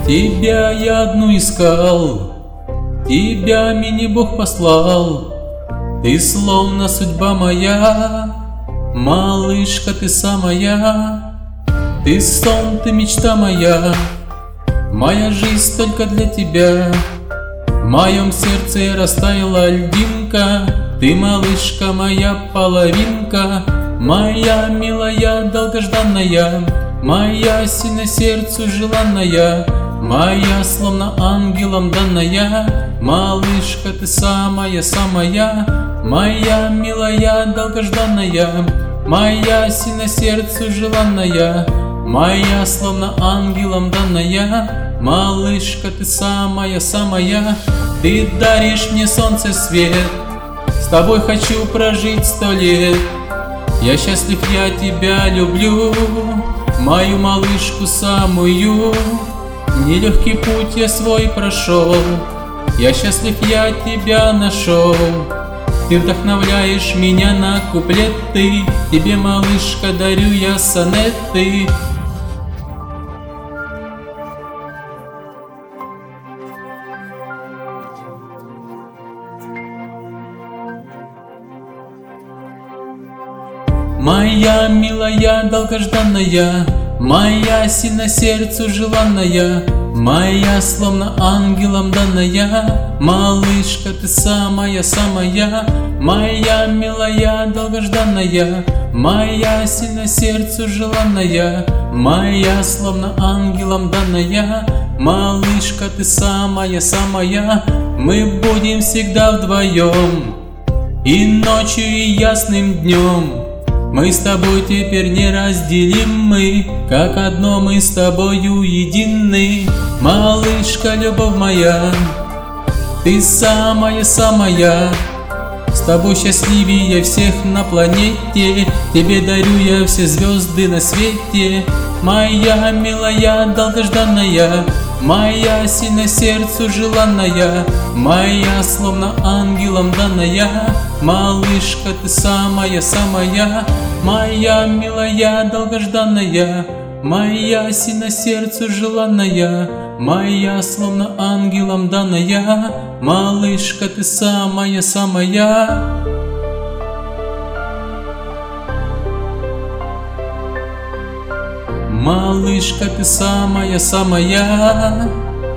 Тебя я одну искал, тебя мини-бог послал. Ты словно судьба моя, малышка, ты самая. Ты сон, ты мечта моя, моя жизнь только для тебя. В моем сердце растаяла льдинка, ты, малышка, моя половинка, моя милая долгожданная, моя сильно сердцу желанная, моя словно ангелом данная. Малышка, ты самая-самая, моя милая долгожданная, моя сильно сердцу желанная, моя словно ангелом данная. Малышка, ты самая-самая, ты даришь мне солнце свет, с тобой хочу прожить 100 лет. Я счастлив, я тебя люблю, мою малышку самую. Нелегкий путь я свой прошел, я счастлив, я тебя нашел. Ты вдохновляешь меня на куплеты, тебе, малышка, дарю я сонеты. Моя милая долгожданная, моя сильно сердцу желанная, моя словно ангелом данная. Малышка, ты самая-самая, моя милая долгожданная, моя сильно сердцу желанная, моя словно ангелом данная. Малышка, ты самая-самая, мы будем всегда вдвоем, и ночью, и ясным днем. Мы с тобой теперь неразделимы, как одно мы с тобою едины. Малышка, любовь моя, ты самая-самая, с тобой счастливее всех на планете. Тебе дарю я все звезды на свете, моя милая долгожданная, моя сильно сердцу желанная, моя словно ангелом данная. Малышка, ты самая-самая, моя милая долгожданная, моя сильно сердцу желанная, моя словно ангелом данная. Малышка, ты самая-самая. Малышка, ты самая-самая,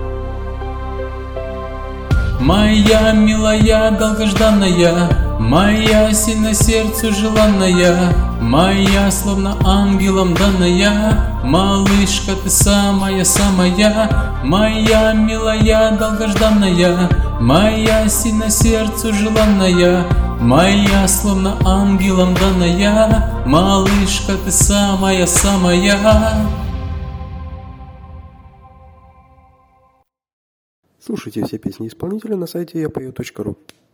моя милая долгожданная, моя сильно сердцу желанная, моя словно ангелом данная. Малышка, ты самая-самая, моя милая долгожданная, моя сильно сердцу желанная, моя словно ангелом данная. Малышка, ты самая-самая. Слушайте все песни исполнителя на сайте yapою.ru.